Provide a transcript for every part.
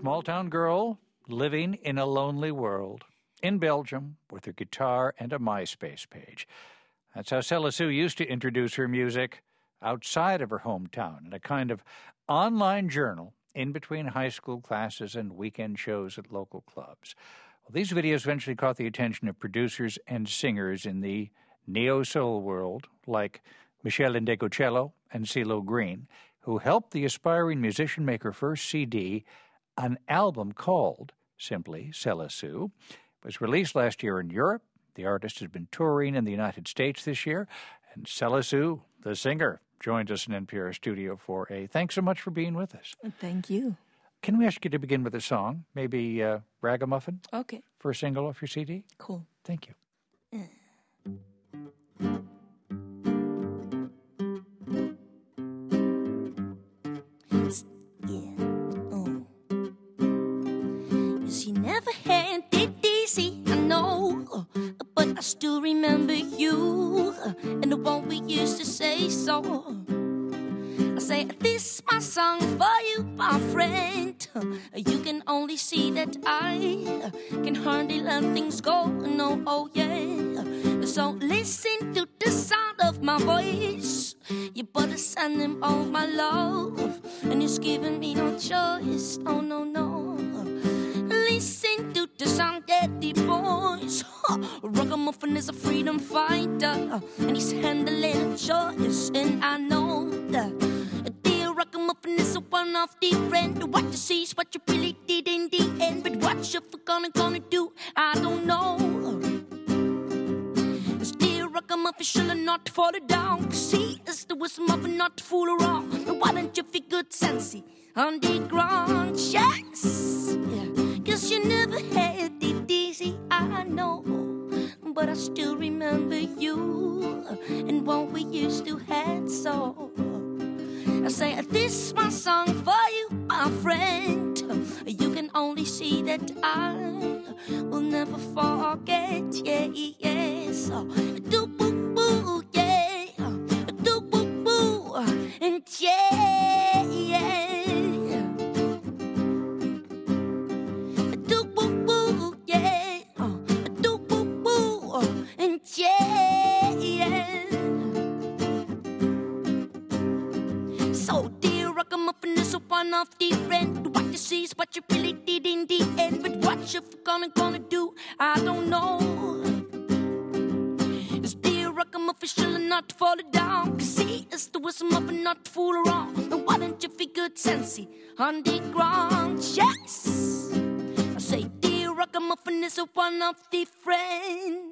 small-town girl living in a lonely world in Belgium with her guitar and a MySpace page. That's how Céla Sue used to introduce her music outside of her hometown in a kind of online journal in between high school classes and weekend shows at local clubs. Well, these videos eventually caught the attention of producers and singers in the neo-soul world, like Michelle Ndegeocello and CeeLo Green, who helped the aspiring musician make her first CD, an album called simply Céla Sue. It was released last year in Europe. The artist has been touring in the United States this year, and Céla Sue, the singer, joins us in NPR Studio 4A. Thanks so much for being with us. Thank you. Can we ask you to begin with a song? Maybe Ragamuffin? Okay. First single off your CD? Cool. Thank you. She never had it easy, I know, but I still remember you and the one we used to say so. I say, this is my song for you, my friend. You can only see that I can hardly let things go, no, oh yeah. So listen to the sound of my voice. You better send him all my love, and he's giving me no choice, oh no, no. Listen to the sound that the voice. Ragamuffin is a freedom fighter, and he's handling choice, and I know that Ragamuffin is a one of the friend. What you see is what you really did in the end. But what you're gonna do, I don't know. Still Ragamuffin should not fall down, 'cause he is the wisdom of not to fool around. But why don't you feel good sensey on the ground? Yes, yeah. 'Cause you never had it easy, I know, but I still remember you and what we used to have, so I say, this is my song for you, my friend. You can only see that I will never forget, yeah, yeah. So, do boo boo, yeah, do boo boo, and yeah, yeah. Do boo boo, yeah, do boo boo, and yeah, yeah. So dear Ragamuffin is a one of the friend. What you see is what you really did in the end. But what you're gonna do, I don't know. Is dear Ragamuffin shall not fall down, 'cause he is the wisdom of not to fool around. And why don't you feel good sensey on the ground? Yes, I say dear Ragamuffin is a one of the friend.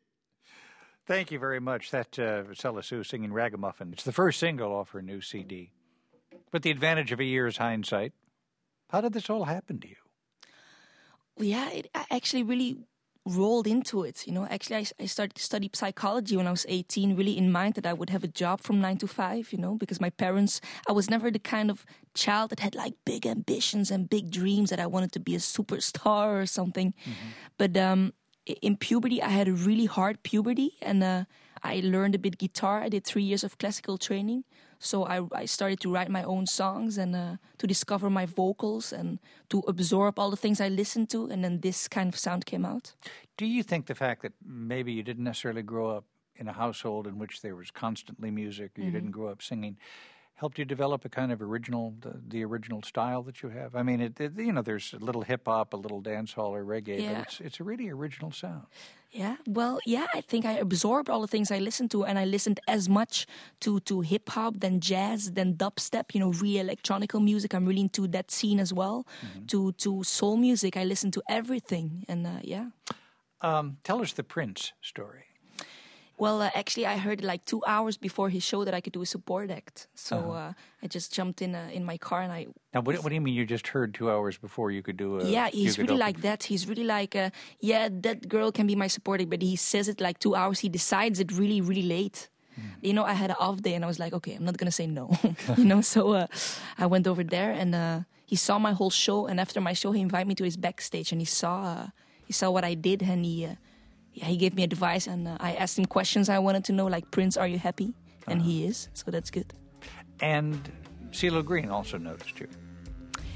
Thank you very much. That Céla Sue singing Ragamuffin. It's the first single off her new CD. With the advantage of a year's hindsight, how did this all happen to you? Yeah, I actually really rolled into it. You know, actually, I started to study psychology when I was 18, really in mind that I would have a job from 9 to 5, you know, because my parents, I was never the kind of child that had like big ambitions and big dreams that I wanted to be a superstar or something. Mm-hmm. But in puberty, I had a really hard puberty, and I learned a bit guitar. I did 3 years of classical training. So I started to write my own songs and to discover my vocals and to absorb all the things I listened to, and then this kind of sound came out. Do you think the fact that maybe you didn't necessarily grow up in a household in which there was constantly music, or you didn't grow up singing, helped you develop a kind of original, the original style that you have? I mean, you know, there's a little hip-hop, a little dancehall or reggae, Yeah. but it's a really original sound. Yeah, well, yeah, I think I absorbed all the things I listened to, and I listened as much to hip-hop, then jazz, then dubstep, you know, real electronical music. I'm really into that scene as well. Mm-hmm. To soul music, I listen to everything, and yeah. Tell us the Prince story. Well, actually, I heard like 2 hours before his show that I could do a support act. So I just jumped in my car and I... Now, what do you mean you just heard 2 hours before you could do a... Yeah, he's really like that. He's really like, yeah, that girl can be my support act, but he says it like 2 hours. He decides it really, really late. You know, I had an off day and I was like, okay, I'm not going to say no. You know, so I went over there and he saw my whole show. And after my show, he invited me to his backstage and he saw what I did and he gave me advice, and I asked him questions I wanted to know, like, Prince, are you happy? And he is, so that's good. And CeeLo Green also noticed you.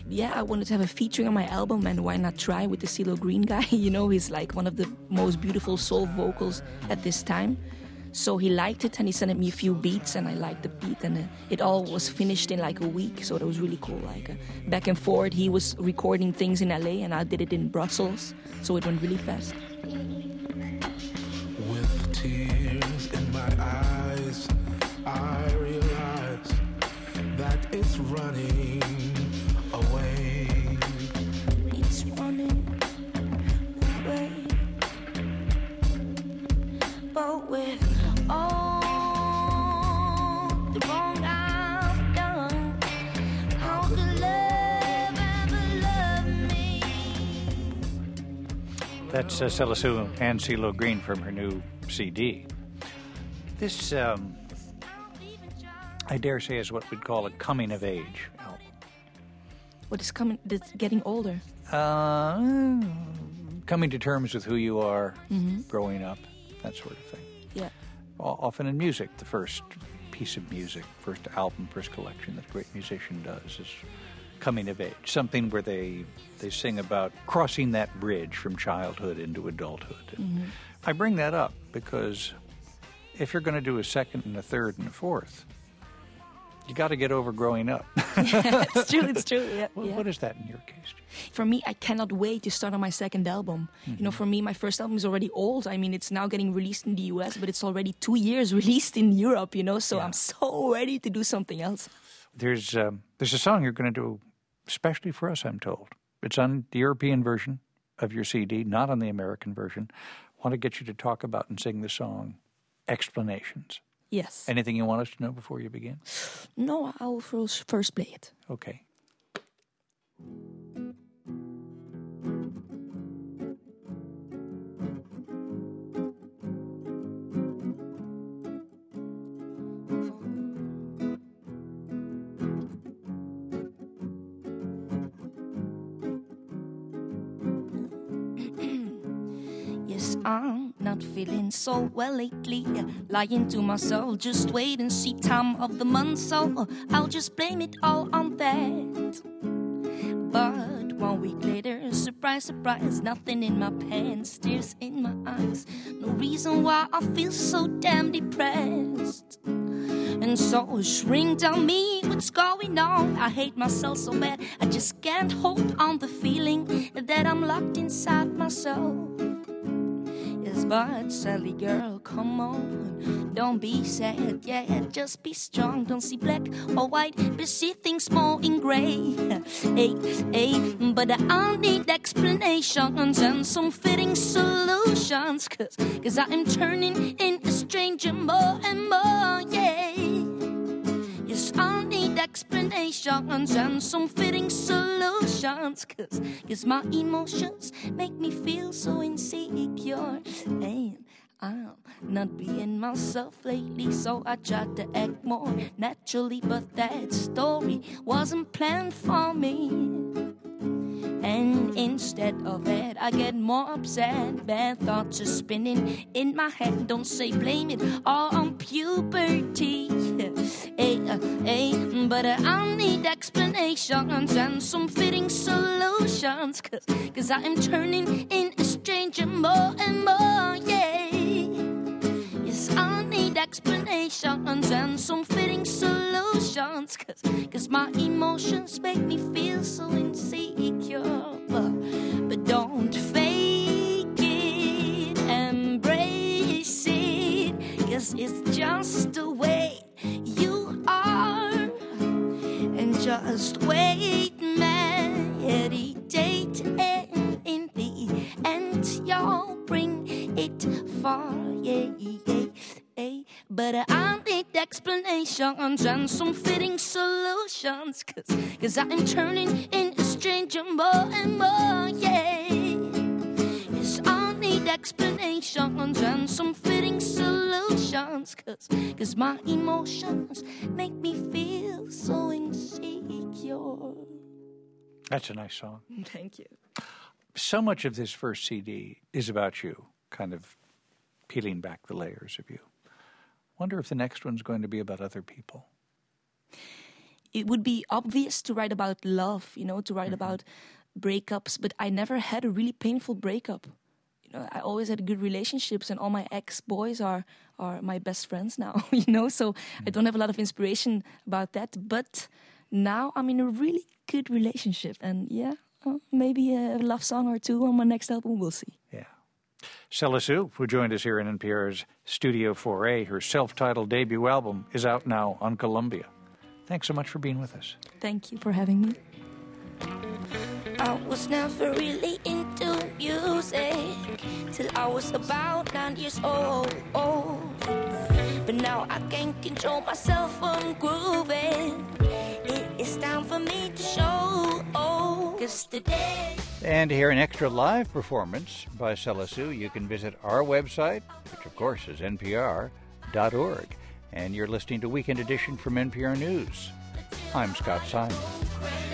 yeah, I wanted to have a featuring on my album, and why not try with the CeeLo Green guy? You know, he's like one of the most beautiful soul vocals at this time. So he liked it, and he sent me a few beats, and I liked the beat, and it all was finished in like a week. So that was really cool. Like back and forth, he was recording things in LA, and I did it in Brussels. So it went really fast. With tears in my eyes, I realize that it's running away. It's running away. But with all the wrong I've done, how could love ever love me? That's Sela Sue and CeeLo Green from her new CD. This, I dare say, is what we'd call a coming-of-age album. What is coming? That's getting older. Coming to terms with who you are, growing up, that sort of thing. Yeah. Often in music, the first piece of music, first album, first collection that a great musician does is coming of age, something where they sing about crossing that bridge from childhood into adulthood. And I bring that up because if you're going to do a second and a third and a fourth, you got to get over growing up. It's true. Yeah, What is that in your case? For me, I cannot wait to start on my second album. You know, for me, my first album is already old. I mean, it's now getting released in the US, but it's already 2 years released in Europe, you know, so I'm so ready to do something else. There's a song you're going to do especially for us, I'm told. It's on the European version of your CD, not on the American version. I want to get you to talk about and sing the song Explanations. Yes. Anything you want us to know before you begin? No, I'll first play it. Okay. Yes, I'm not feeling so well lately. Lying to myself, just wait and see time of the month. So I'll just blame it all on that. But 1 week later, surprise, surprise, nothing in my pants, tears in my eyes. No reason why I feel so damn depressed. And so shrink down me, what's going on? I hate myself so bad, I just can't hold on the feeling that I'm locked inside myself. Yes, but Sally girl, come on, don't be sad, yeah, just be strong. Don't see black or white, but see things more in gray. But I need explanations and some fitting solutions, cause I'm turning in a stranger more and more, yeah. Yes, I need explanations and some fitting solutions, cause my emotions make me feel so insecure. And I'm not being myself lately, so I tried to act more naturally, but that story wasn't planned for me. And instead of that, I get more upset. Bad thoughts are spinning in my head. Don't say blame it all on puberty. But I need explanations and some fitting solutions, cause I am turning in a stranger more and more, yeah. Yes, I need explanations and some fitting solutions, cause my emotions make me feel so insecure. But don't fake it, embrace it, cause it's just the way you are. And just wait, meditate, and in the end you'll bring it far, yeah. But I need explanations and some fitting solutions, cause I'm turning in a stranger more and more, yeah. Yes, I need explanations and some fitting solutions, cause my emotions make me feel so insecure. That's a nice song. Thank you. So much of this first CD is about you, kind of peeling back the layers of you. Wonder if the next one's going to be about other people. it would be obvious to write about love, to write about breakups, but I never had a really painful breakup. I always had good relationships, and all my ex-boys are my best friends now, so I don't have a lot of inspiration about that. But now I'm in a really good relationship, and maybe a love song or two on my next album, we'll see. Yeah. Céla Sue, who joined us here in NPR's Studio 4A, her self-titled debut album is out now on Columbia. Thanks so much for being with us. Thank you for having me. I was never really into music till I was about 9 years old. But now I can't control myself from grooving. It is time for me to show. 'Cause today. And to hear an extra live performance by Céla Sue, you can visit our website, which of course is npr.org. And you're listening to Weekend Edition from NPR News. I'm Scott Simon.